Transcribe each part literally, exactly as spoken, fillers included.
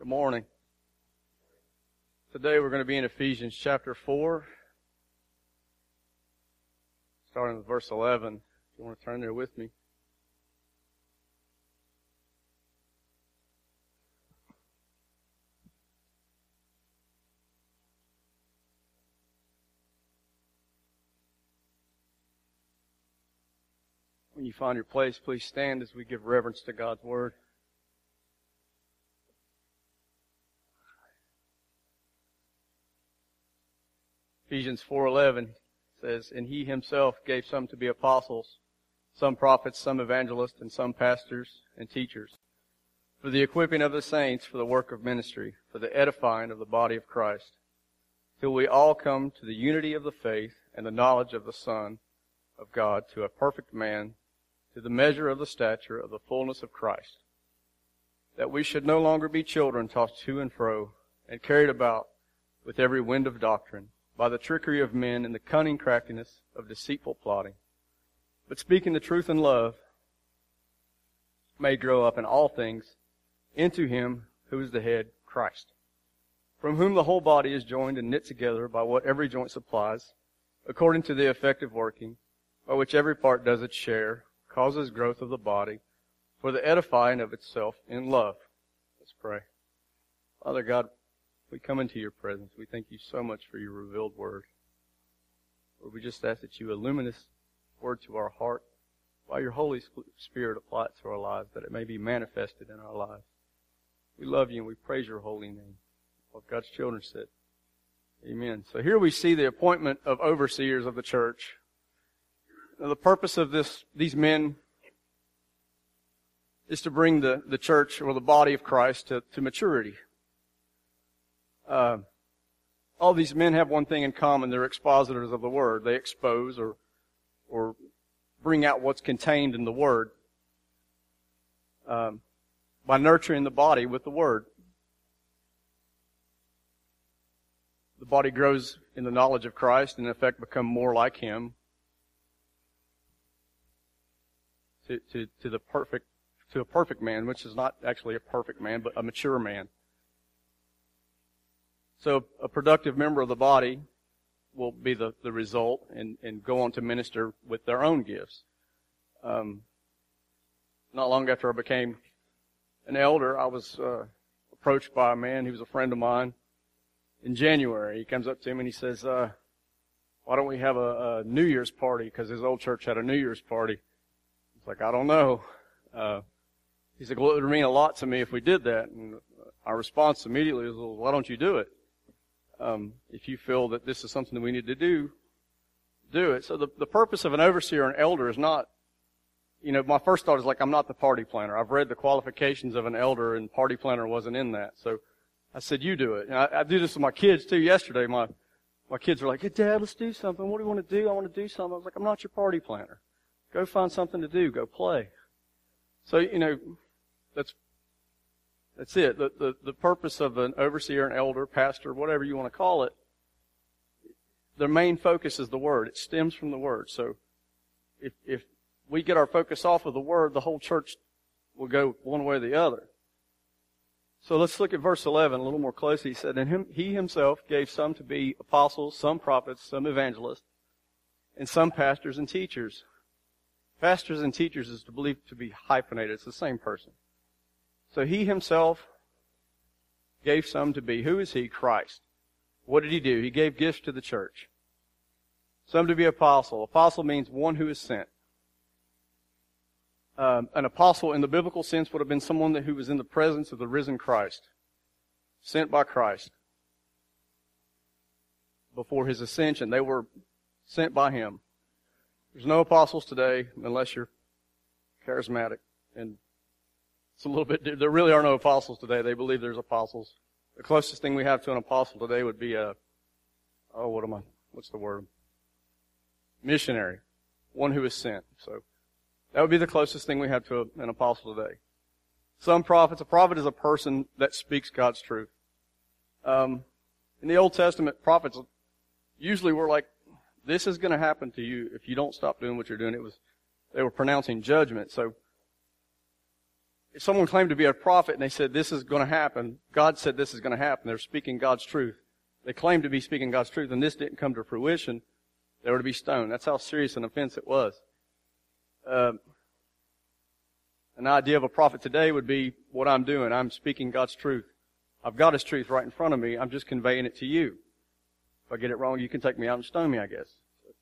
Good morning. Today we're going to be in Ephesians chapter four, starting with verse eleven. If you want to turn there with me. When you find your place, please stand as we give reverence to God's Word. Ephesians four eleven says, "And he himself gave some to be apostles, some prophets, some evangelists, and some pastors and teachers, for the equipping of the saints, for the work of ministry, for the edifying of the body of Christ, till we all come to the unity of the faith and the knowledge of the Son of God, to a perfect man, to the measure of the stature of the fullness of Christ, that we should no longer be children tossed to and fro and carried about with every wind of doctrine, by the trickery of men and the cunning craftiness of deceitful plotting, but speaking the truth in love, may grow up in all things into him who is the head, Christ, from whom the whole body is joined and knit together by what every joint supplies, according to the effective working, by which every part does its share, causes growth of the body, for the edifying of itself in love." Let's pray. Father God, we come into your presence. We thank you so much for your revealed word. Lord, we just ask that you illumine this word to our heart, by your Holy Spirit apply it to our lives, that it may be manifested in our lives. We love you and we praise your holy name. What God's children said, amen. So here we see the appointment of overseers of the church. Now, the purpose of this, these men is to bring the, the church or the body of Christ to, to maturity. Uh, all these men have one thing in common. They're expositors of the Word. They expose or or bring out what's contained in the Word um, by nurturing the body with the Word. The body grows in the knowledge of Christ and in effect become more like Him to, to, to the perfect, to a perfect man, which is not actually a perfect man, but a mature man. So a productive member of the body will be the, the result and, and go on to minister with their own gifts. Um, not long after I became an elder, I was uh, approached by a man who was a friend of mine in January. He comes up to me and he says, uh, why don't we have a, a New Year's party? Because his old church had a New Year's party. It's like, I don't know. Uh, he said, well, it would mean a lot to me if we did that. And our response immediately was, well, why don't you do it? Um, if you feel that this is something that we need to do, do it. So the, the purpose of an overseer or an elder is not, you know, my first thought is like, I'm not the party planner. I've read the qualifications of an elder and party planner wasn't in that. So I said, you do it. And I, I do this with my kids too. Yesterday, my, my kids were like, hey, Dad, let's do something. What do you want to do? I want to do something. I was like, I'm not your party planner. Go find something to do. Go play. So, you know, that's, That's it. The, the, the purpose of an overseer, an elder, pastor, whatever you want to call it, their main focus is the Word. It stems from the Word. So if, if we get our focus off of the Word, the whole church will go one way or the other. So let's look at verse eleven a little more closely. He said, "And him, he himself gave some to be apostles, some prophets, some evangelists, and some pastors and teachers." Pastors and teachers is to believe to be hyphenated. It's the same person. So he himself gave some to be. Who is he? Christ. What did he do? He gave gifts to the church. Some to be apostle. Apostle means one who is sent. Um, an apostle in the biblical sense would have been someone that, who was in the presence of the risen Christ. Sent by Christ. Before his ascension, they were sent by him. There's no apostles today unless you're charismatic. And it's a little bit, there really are no apostles today. They believe there's apostles. The closest thing we have to an apostle today would be a, oh, what am I, what's the word? Missionary. One who is sent. So that would be the closest thing we have to a, an apostle today. Some prophets, a prophet is a person that speaks God's truth. Um, in the Old Testament, prophets usually were like, this is going to happen to you if you don't stop doing what you're doing. It was, they were pronouncing judgment. So if someone claimed to be a prophet and they said this is going to happen, God said this is going to happen, they're speaking God's truth. They claimed to be speaking God's truth, and this didn't come to fruition, they were to be stoned. That's how serious an offense it was. Uh, an idea of a prophet today would be what I'm doing. I'm speaking God's truth. I've got His truth right in front of me. I'm just conveying it to you. If I get it wrong, you can take me out and stone me, I guess.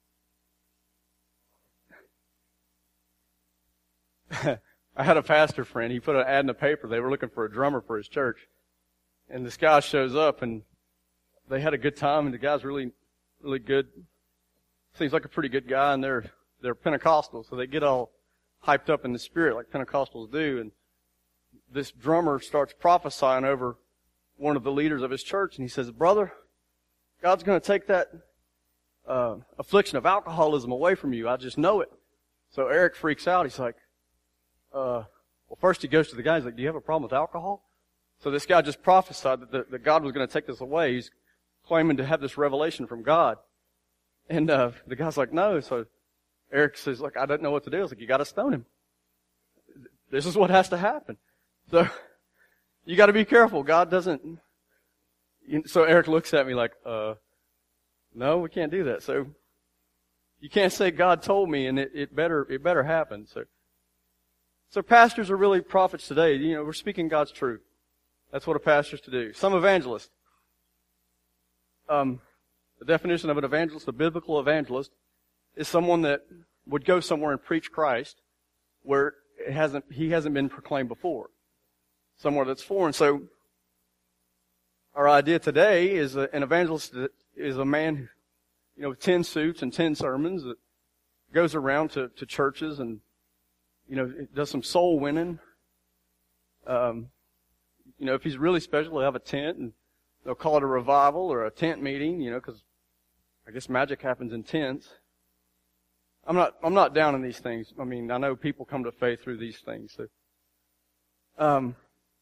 I had a pastor friend. He put an ad in the paper. They were looking for a drummer for his church. And this guy shows up, and they had a good time, and the guy's really, really good. Seems like a pretty good guy, and they're they're Pentecostal, so they get all hyped up in the spirit like Pentecostals do. And this drummer starts prophesying over one of the leaders of his church, and he says, "Brother, God's going to take that uh, affliction of alcoholism away from you. I just know it." So Eric freaks out. He's like, uh, well, first he goes to the guy. He's like, "Do you have a problem with alcohol?" So this guy just prophesied that, the, that God was going to take this away. He's claiming to have this revelation from God. And uh, the guy's like, "No." So Eric says, "Look, I don't know what to do." I was like, "You got to stone him. This is what has to happen." So you got to be careful. God doesn't. So Eric looks at me like, uh, "No, we can't do that." So you can't say God told me, and it, it better it better happen. So, so pastors are really prophets today. You know, we're speaking God's truth. That's what a pastor's to do. Some evangelists. Um, the definition of an evangelist, a biblical evangelist, is someone that would go somewhere and preach Christ where it hasn't he hasn't been proclaimed before, somewhere that's foreign. So our idea today is a, an evangelist is a man who, you know, with ten suits and ten sermons that goes around to, to churches and, you know, does some soul winning. Um, you know, if he's really special, he'll have a tent and they'll call it a revival or a tent meeting, you know, because I guess magic happens in tents. I'm not, I'm not down in these things. I mean, I know people come to faith through these things. So, um,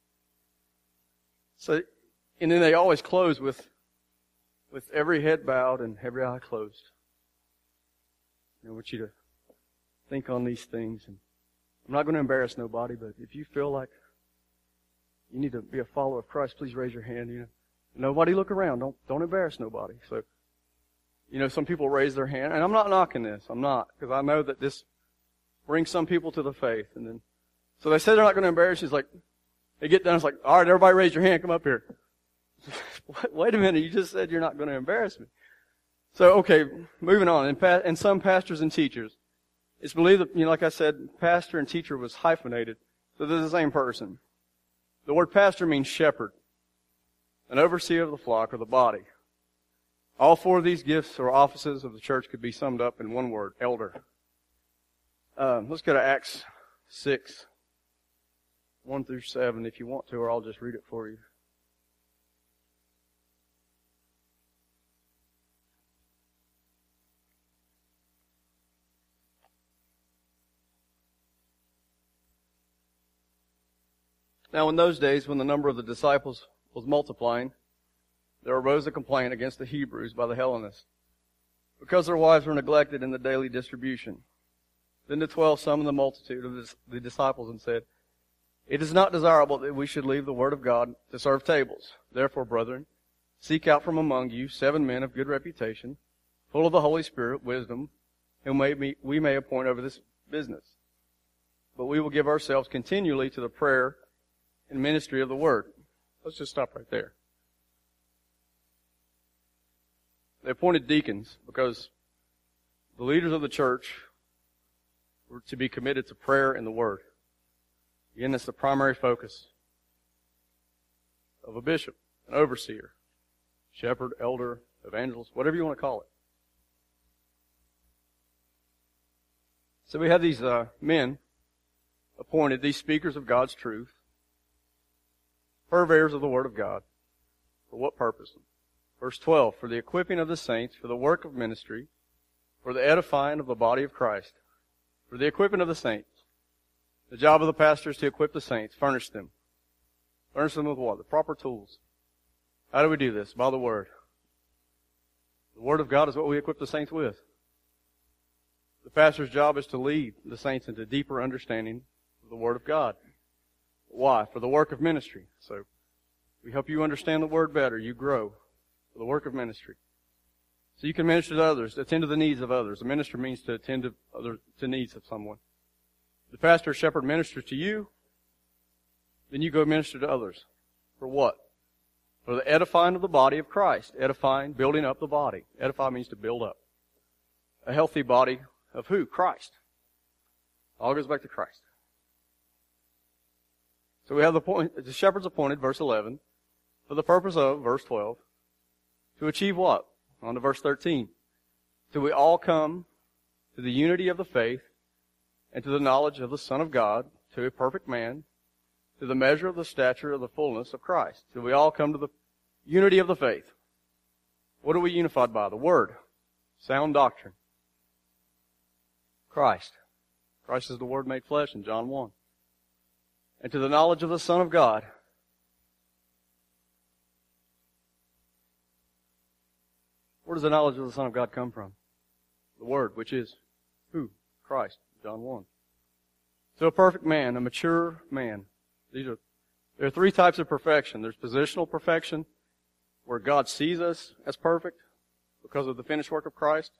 so, and then they always close with, with every head bowed and every eye closed. I want you to think on these things. And I'm not going to embarrass nobody, but if you feel like you need to be a follower of Christ, please raise your hand. You know, nobody look around. Don't don't embarrass nobody. So, you know, some people raise their hand, and I'm not knocking this. I'm not, because I know that this brings some people to the faith. And then, so they say they're not going to embarrass you. It's like they get done. It's like, all right, everybody, raise your hand. Come up here. Wait a minute. You just said you're not going to embarrass me. So, okay, moving on. And, pa- and some pastors and teachers, it's believed that, you know, like I said, pastor and teacher was hyphenated, so they're the same person. The word pastor means shepherd, an overseer of the flock or the body. All four of these gifts or offices of the church could be summed up in one word, elder. Uh, let's go to Acts six, one through seven if you want to, or I'll just read it for you. Now in those days, when the number of the disciples was multiplying, there arose a complaint against the Hebrews by the Hellenists, because their wives were neglected in the daily distribution. Then the twelve summoned the multitude of the disciples and said, "It is not desirable that we should leave the word of God to serve tables. Therefore, brethren, seek out from among you seven men of good reputation, full of the Holy Spirit, wisdom, whom we may appoint over this business. But we will give ourselves continually to the prayer and ministry of the word." Let's just stop right there. They appointed deacons because the leaders of the church were to be committed to prayer and the word. Again, that's the primary focus of a bishop, an overseer, shepherd, elder, evangelist, whatever you want to call it. So we have these uh, men appointed, these speakers of God's truth, purveyors of the Word of God. For what purpose? Verse twelve, for the equipping of the saints, for the work of ministry, for the edifying of the body of Christ. For the equipping of the saints. The job of the pastor is to equip the saints, furnish them. Furnish them with what? The proper tools. How do we do this? By the Word. The Word of God is what we equip the saints with. The pastor's job is to lead the saints into deeper understanding of the Word of God. Why? For the work of ministry. So we help you understand the word better. You grow for the work of ministry. So you can minister to others, attend to the needs of others. A minister means to attend to other to needs of someone. The pastor or shepherd ministers to you, then you go minister to others. For what? For the edifying of the body of Christ. Edifying, building up the body. Edify means to build up. A healthy body of who? Christ. All goes back to Christ. So we have the point, the shepherd's appointed, verse eleven, for the purpose of, verse twelve, to achieve what? On to verse thirteen. Till we all come to the unity of the faith and to the knowledge of the Son of God, to a perfect man, to the measure of the stature of the fullness of Christ. Till we all come to the unity of the faith. What are we unified by? The Word. Sound doctrine. Christ. Christ is the Word made flesh in John one. And to the knowledge of the Son of God. Where does the knowledge of the Son of God come from? The Word, which is who? Christ. John one. To a perfect man, a mature man. These are, there are three types of perfection. There's positional perfection, where God sees us as perfect because of the finished work of Christ.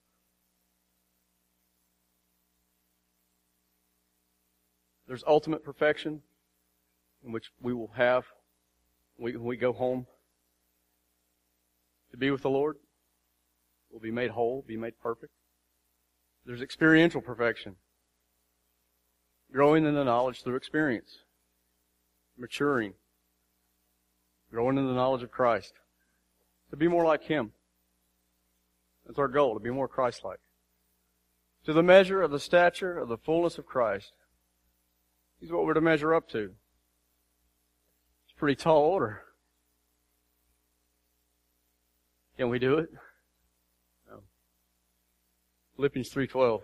There's ultimate perfection, in which we will have when we go home to be with the Lord. We'll be made whole, be made perfect. There's experiential perfection, growing in the knowledge through experience, maturing, growing in the knowledge of Christ, to be more like Him. That's our goal, to be more Christ-like. To the measure of the stature of the fullness of Christ. He's what we're to measure up to. It's a pretty tall order. Can we do it? No. Philippians three twelve.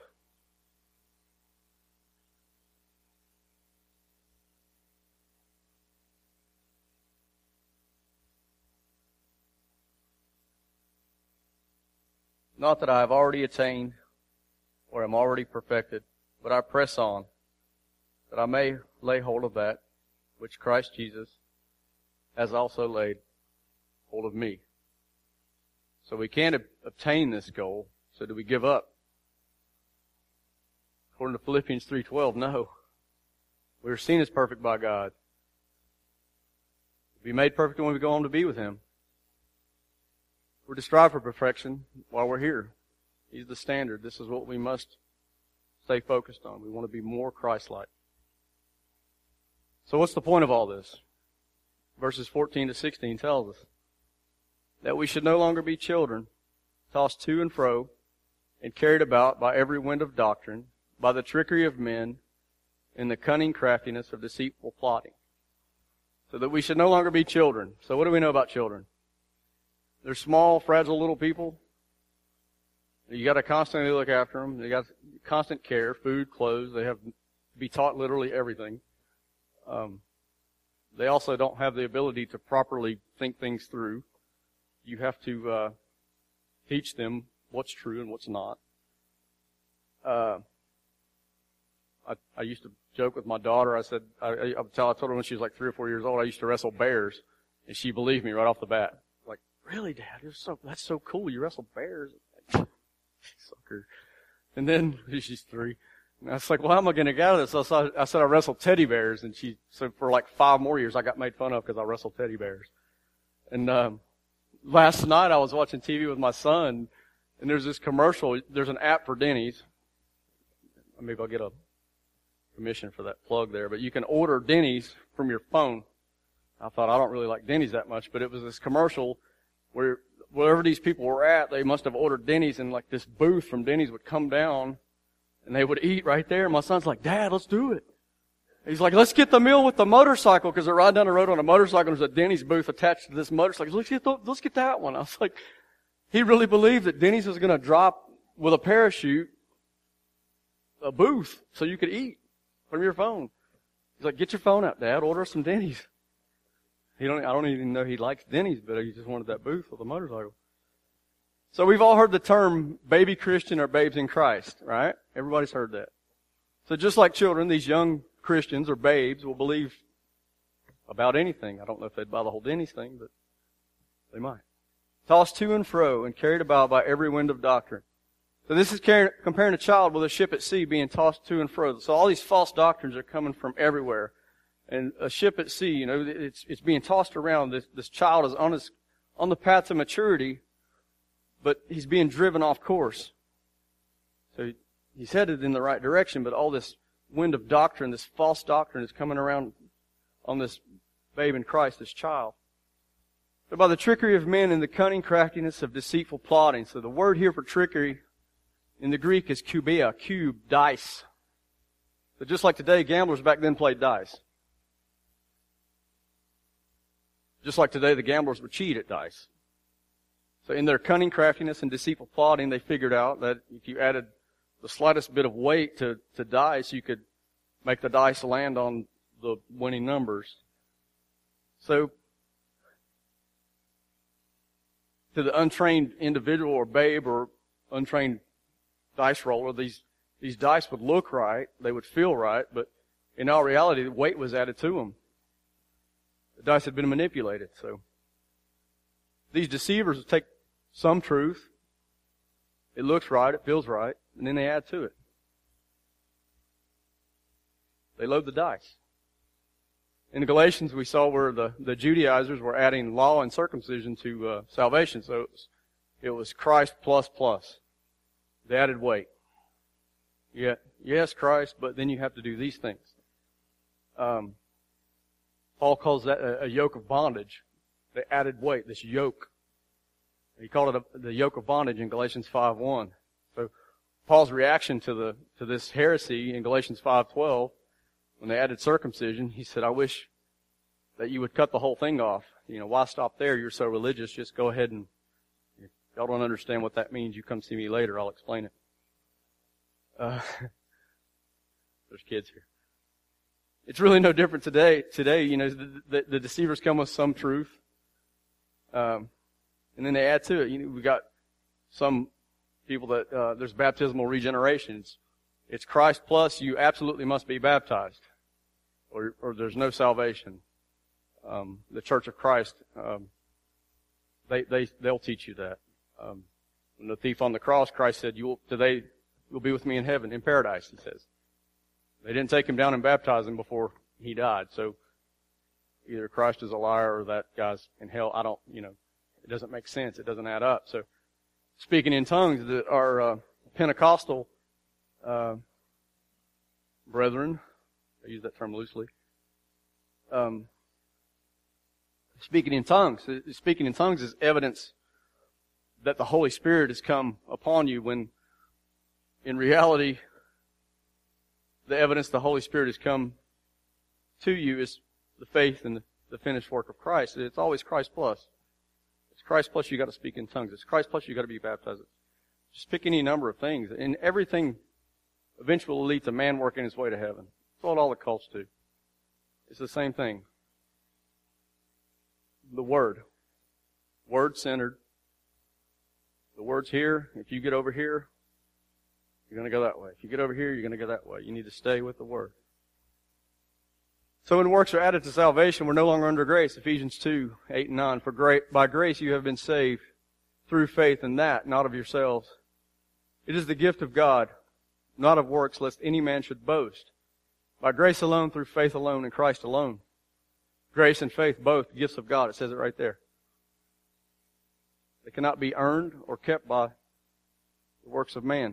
Not that I have already attained or am already perfected, but I press on, that I may lay hold of that which Christ Jesus has also laid hold of me. So we can't ob- obtain this goal, so do we give up? According to Philippians three twelve, no. We are seen as perfect by God. We'll be made perfect when we go on to be with Him. We're to strive for perfection while we're here. He's the standard. This is what we must stay focused on. We want to be more Christ-like. So what's the point of all this? Verses fourteen to sixteen tells us that we should no longer be children, tossed to and fro, and carried about by every wind of doctrine, by the trickery of men, and the cunning craftiness of deceitful plotting. So that we should no longer be children. So what do we know about children? They're small, fragile little people. You got to constantly look after them. They got constant care, food, clothes. They have to be taught literally everything. Um, they also don't have the ability to properly think things through. You have to uh, teach them what's true and what's not. Uh, I, I used to joke with my daughter. I said, I, I, I told her when she was like three or four years old, I used to wrestle bears, and she believed me right off the bat. Like, really, Dad? You're so that's so cool. You wrestle bears, sucker. And then she's three. And I was like, well, how am I going to get out of this? So I said I wrestled teddy bears, and she so for like five more years I got made fun of because I wrestled teddy bears. And um, last night I was watching T V with my son, and there's this commercial. There's an app for Denny's. Maybe I'll get a permission for that plug there, but you can order Denny's from your phone. I thought I don't really like Denny's that much, but it was this commercial where wherever these people were at, they must have ordered Denny's, and like this booth from Denny's would come down, and they would eat right there. And my son's like, Dad, let's do it. He's like, let's get the meal with the motorcycle, because they're riding down the road on a motorcycle, and there's a Denny's booth attached to this motorcycle. Let's get, the, let's get that one. I was like, he really believed that Denny's was going to drop with a parachute a booth so you could eat from your phone. He's like, get your phone out, Dad. Order some Denny's. He don't, I don't even know he likes Denny's, but he just wanted that booth with a motorcycle. So we've all heard the term baby Christian or babes in Christ, right? Everybody's heard that. So just like children, these young Christians or babes will believe about anything. I don't know if they'd buy the whole Denny's thing, but they might. Tossed to and fro and carried about by every wind of doctrine. So this is comparing a child with a ship at sea being tossed to and fro. So all these false doctrines are coming from everywhere. And a ship at sea, you know, it's it's being tossed around. This this child is on his on the path to maturity, but he's being driven off course. So he's headed in the right direction, but all this wind of doctrine, this false doctrine is coming around on this babe in Christ, this child. But by the trickery of men and the cunning craftiness of deceitful plotting. So the word here for trickery in the Greek is kubia, cube, dice. So just like today, gamblers back then played dice. Just like today, the gamblers would cheat at dice. So in their cunning craftiness and deceitful plotting, they figured out that if you added the slightest bit of weight to, to dice, you could make the dice land on the winning numbers. So, to the untrained individual or babe or untrained dice roller, these, these dice would look right, they would feel right, but in all reality, the weight was added to them. The dice had been manipulated, so. These deceivers will take some truth. It looks right, it feels right, and then they add to it. They load the dice. In Galatians, we saw where the, the Judaizers were adding law and circumcision to uh, salvation. So it was, it was Christ plus plus. They added weight. Yeah, yes, Christ, but then you have to do these things. Um, Paul calls that a, a yoke of bondage. They added weight, this yoke. He called it a, the yoke of bondage in Galatians five one. So Paul's reaction to the to this heresy in Galatians five twelve, when they added circumcision, he said, I wish that you would cut the whole thing off. You know, why stop there? You're so religious. Just go ahead and, if y'all don't understand what that means, you come see me later. I'll explain it. Uh, there's kids here. It's really no different today. Today, you know, the, the, the deceivers come with some truth. Um, and then they add to it. You know, we got some people that, uh, there's baptismal regeneration. It's, it's Christ plus you absolutely must be baptized. Or, or there's no salvation. Um, the Church of Christ, um, they, they, they'll teach you that. Um, when the thief on the cross, Christ said, you will, today you'll be with me in heaven, in paradise, he says. They didn't take him down and baptize him before he died. So either Christ is a liar or that guy's in hell. I don't, you know, it doesn't make sense. It doesn't add up. So speaking in tongues that are uh, Pentecostal uh, brethren, I use that term loosely, um, speaking in tongues. Speaking in tongues is evidence that the Holy Spirit has come upon you, when in reality, the evidence the Holy Spirit has come to you is the faith and the finished work of Christ. It's always Christ plus. It's Christ plus you got to speak in tongues. It's Christ plus you got to be baptized. Just pick any number of things. And everything eventually will lead to man working his way to heaven. That's what all the cults do. It's the same thing. The Word. Word-centered. The Word's here. If you get over here, you're going to go that way. If you get over here, you're going to go that way. You need to stay with the Word. So when works are added to salvation, we're no longer under grace. Ephesians two, eight and nine. For great, by grace you have been saved through faith, and that, not of yourselves. It is the gift of God, not of works, lest any man should boast. By grace alone, through faith alone, in Christ alone. Grace and faith, both gifts of God. It says it right there. They cannot be earned or kept by the works of man.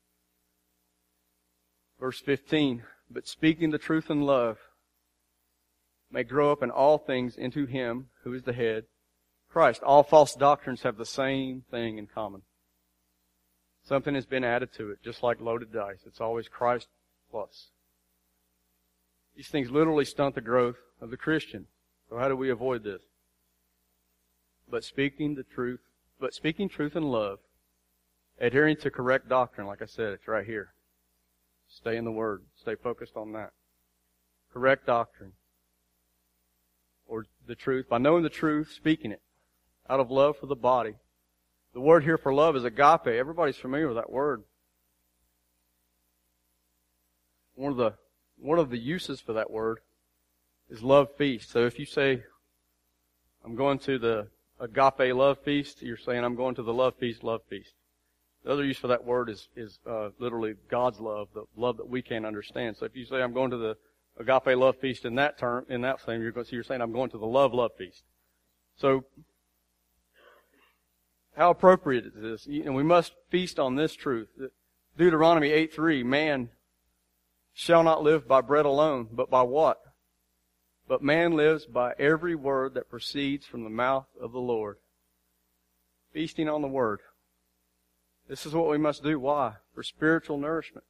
Verse fifteen, but speaking the truth in love may grow up in all things into Him who is the head, Christ. All false doctrines have the same thing in common. Something has been added to it, just like loaded dice. It's always Christ plus. These things literally stunt the growth of the Christian. So how do we avoid this? But speaking the truth, but speaking truth in love, adhering to correct doctrine, like I said, it's right here. Stay in the Word. Stay focused on that. Correct doctrine. Or the truth. By knowing the truth, speaking it. Out of love for the body. The word here for love is agape. Everybody's familiar with that word. One of the, one of the uses for that word is love feast. So if you say, I'm going to the agape love feast, you're saying I'm going to the love feast, love feast. The other use for that word is, is uh, literally God's love, the love that we can't understand. So if you say I'm going to the agape love feast in that term, in that thing, you're, going, so you're saying I'm going to the love, love feast. So, how appropriate is this? And we must feast on this truth. Deuteronomy eight three, man shall not live by bread alone, but by what? But man lives by every word that proceeds from the mouth of the Lord. Feasting on the Word. This is what we must do. Why? For spiritual nourishment.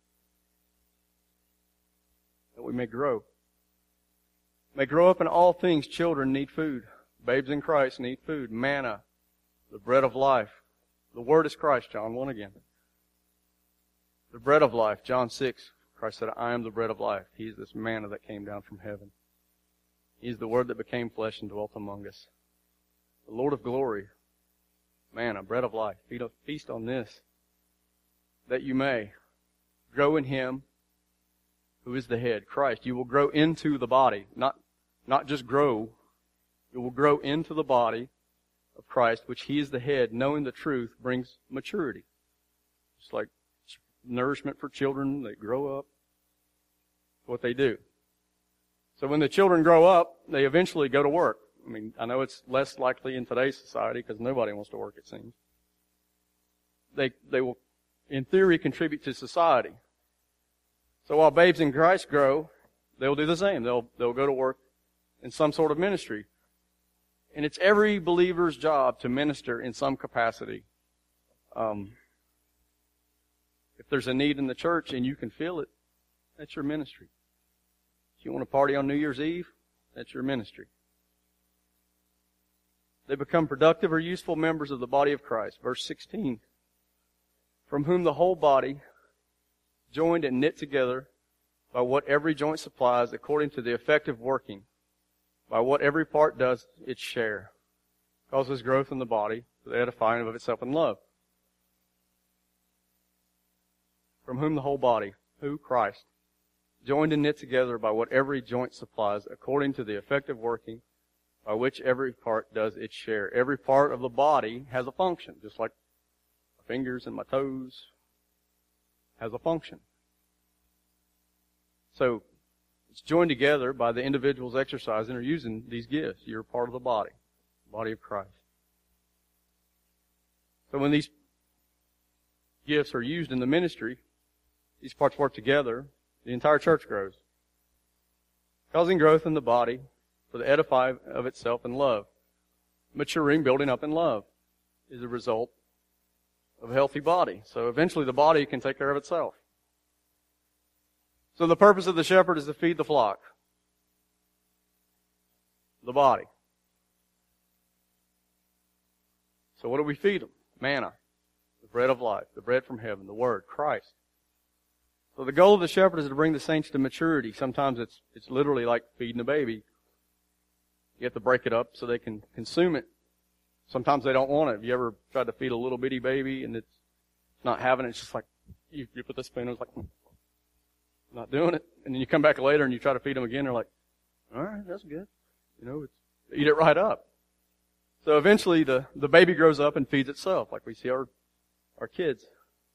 That we may grow. May grow up in all things. Children need food. Babes in Christ need food. Manna, the bread of life. The Word is Christ, John one again. The bread of life, John six. Christ said, I am the bread of life. He is this manna that came down from heaven. He is the Word that became flesh and dwelt among us. The Lord of glory, manna, bread of life. Feast on this, that you may grow in Him who is the head, Christ. You will grow into the body, not, not just grow. You will grow into the body of Christ, which He is the head. Knowing the truth brings maturity. Just like nourishment for children, they grow up. That's what they do. So when the children grow up, they eventually go to work. I mean, I know it's less likely in today's society because nobody wants to work, it seems. They, they will, in theory, contribute to society. So while babes in Christ grow, they'll do the same. They'll, they'll go to work in some sort of ministry. And it's every believer's job to minister in some capacity. Um, if there's a need in the church and you can feel it, that's your ministry. If you want to party on New Year's Eve, that's your ministry. They become productive or useful members of the body of Christ. Verse sixteen. From whom the whole body, joined and knit together by what every joint supplies, according to the effective working, by what every part does its share, causes growth in the body, the edifying of itself in love. From whom the whole body, who? Christ, joined and knit together by what every joint supplies, according to the effective working, by which every part does its share. Every part of the body has a function, just like my fingers and my toes has a function. So, it's joined together by the individuals exercising or using these gifts. You're part of the body, the body of Christ. So when these gifts are used in the ministry, these parts work together, the entire church grows, causing growth in the body for the edifying of itself in love. Maturing, building up in love is a result of a healthy body. So eventually the body can take care of itself. So the purpose of the shepherd is to feed the flock, the body. So what do we feed them? Manna, the bread of life, the bread from heaven, the Word, Christ. So the goal of the shepherd is to bring the saints to maturity. Sometimes it's it's literally like feeding a baby. You have to break it up so they can consume it. Sometimes they don't want it. Have you ever tried to feed a little bitty baby and it's not having it? It's just like, you, you put the spoon, it's like, not doing it. And then you come back later and you try to feed them again. They're like, all right, that's good. You know, it's, eat it right up. So eventually the, the baby grows up and feeds itself, like we see our, our kids.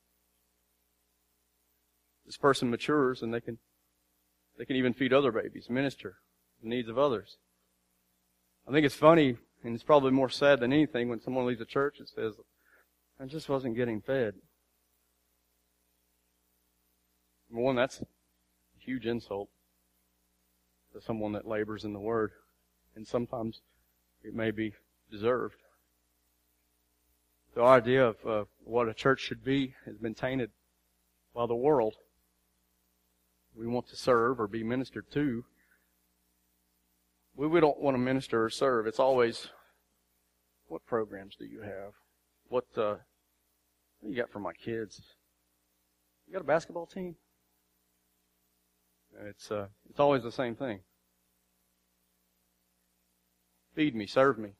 This person matures and they can, they can even feed other babies, minister the needs of others. I think it's funny, and it's probably more sad than anything, when someone leaves a church and says, I just wasn't getting fed. Number one, that's a huge insult to someone that labors in the Word. And sometimes it may be deserved. The idea of uh, what a church should be has been tainted by the world. We want to serve or be ministered to. We, we don't want to minister or serve. It's always, what programs do you have? What, uh, what do you got for my kids? You got a basketball team? It's, uh, it's always the same thing. Feed me, serve me.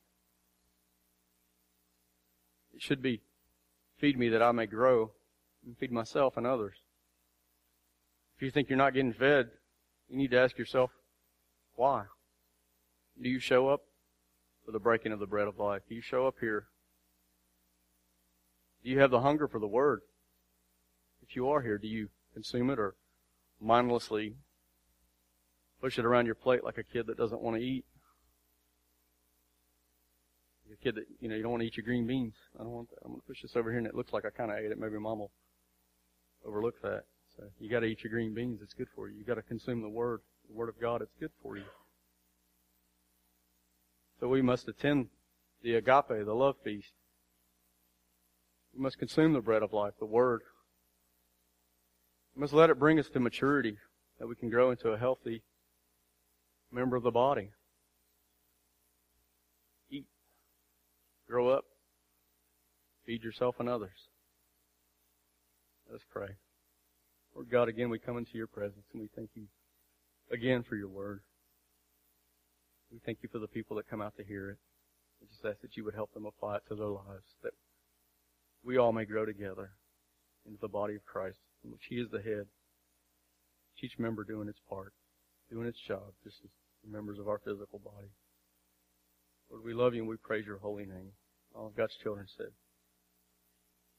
It should be, feed me that I may grow and feed myself and others. If you think you're not getting fed, you need to ask yourself, why? Do you show up for the breaking of the bread of life? Do you show up here? Do you have the hunger for the Word? If you are here, do you consume it or mindlessly push it around your plate like a kid that doesn't want to eat? A kid that, you know, you don't want to eat your green beans. I don't want that. I'm going to push this over here and it looks like I kind of ate it. Maybe Mom will overlook that. So you got to eat your green beans. It's good for you. You got to consume the Word. The Word of God, it's good for you. So we must attend the agape, the love feast. We must consume the bread of life, the Word. We must let it bring us to maturity, that we can grow into a healthy member of the body. Eat. Grow up. Feed yourself and others. Let us pray. Lord God, again, we come into your presence and we thank you again for your Word. We thank you for the people that come out to hear it. We just ask that you would help them apply it to their lives, that we all may grow together into the body of Christ, in which he is the head, each member doing its part, doing its job, just as the members of our physical body. Lord, we love you and we praise your holy name. All of God's children said,